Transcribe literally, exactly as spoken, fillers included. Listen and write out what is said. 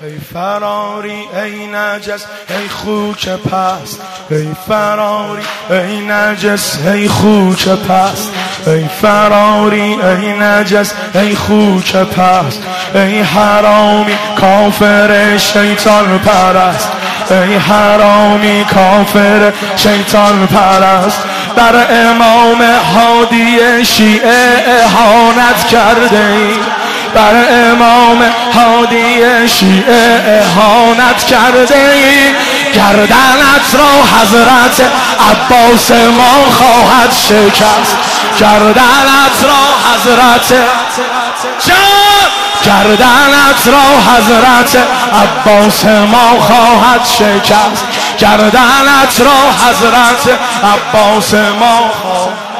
ای فراری ای نجس ای خوک پست، ای فراری ای نجس ای خوک پست، ای فراری ای نجس ای خوک پست، ای حرامی کافر شیطان پرست، ای حرامی کافر شیطان پرست. بر امام هادی شیعه اهانت کرده ای، بر امام هادی شیعه اهانت کرده ای. گردنت را حضرت عباس ما خواهد شکست، گردنت را حضرت جان، گردنت را حضرت عباس ما خواهد شکست، گردنت را حضرت عباس ما خواهد